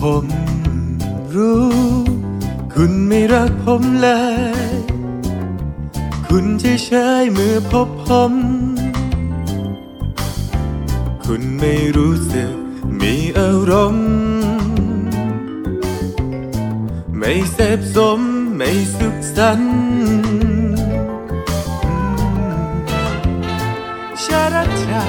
ผมรู้คุณไม่รักผมเลยคุณเฉยๆเมื่อพบผมคุณไม่รู้สึกมีอารมณ์ไม่เสพสมไม่สุขสันต์ชาดาชา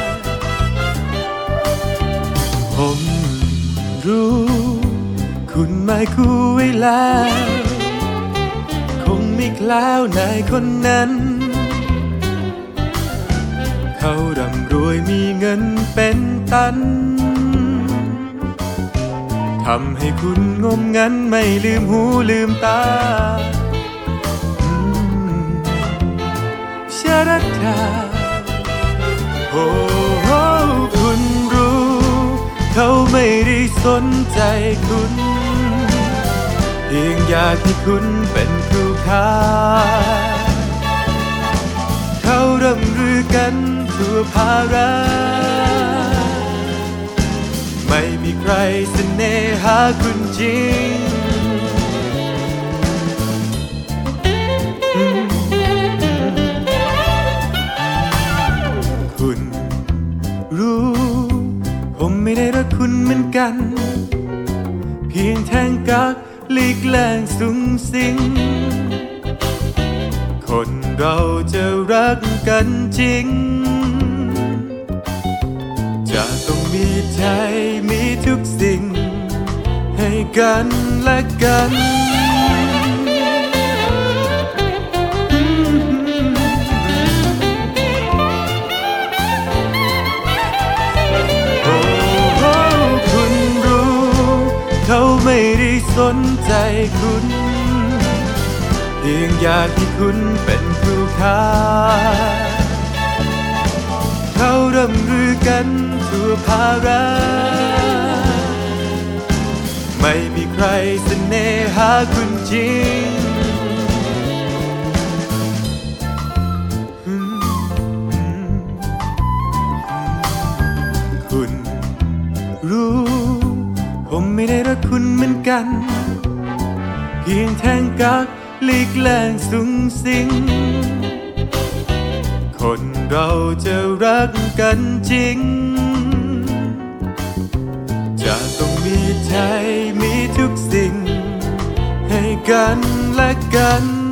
ผมรู้คุณไม่คู่ไว้แล้วคงไม่คล้าวในคนนั้นเขาร่ำรวยมีเงินเป็นตันทำให้คุณงมงันไม่ลืมหูลืมตาชาดาชาโอ้คุณรู้เขาไม่ได้สนใจคุณเพียงอยากให้คุณเป็นคู่ค้าเขาร่ำลือกันทั่วภาราไม่มีใครเสน่หาคุณจริงคุณรู้ผมไม่ได้รักคุณเหมือนกันเพียงแทงกักหลีกแลงสุงสิงคนเราจะรักกันจริงจะต้องมีใจมีทุกสิ่งให้กันและกันเขาไม่ได้สนใจคุณเพียงอยากให้คุณเป็นคู่ค้าเขาร่ำลือกันทั่วภาราไม่มีใครเสน่หาคุณจริงคุณรู้ผมไม่ได้รักคุณเหมือนกันเพียงแทงกักหลีกแลงสุงสิงคนเราจะรักกันจริงจะต้องมีใจมีทุกสิ่งให้กันและกัน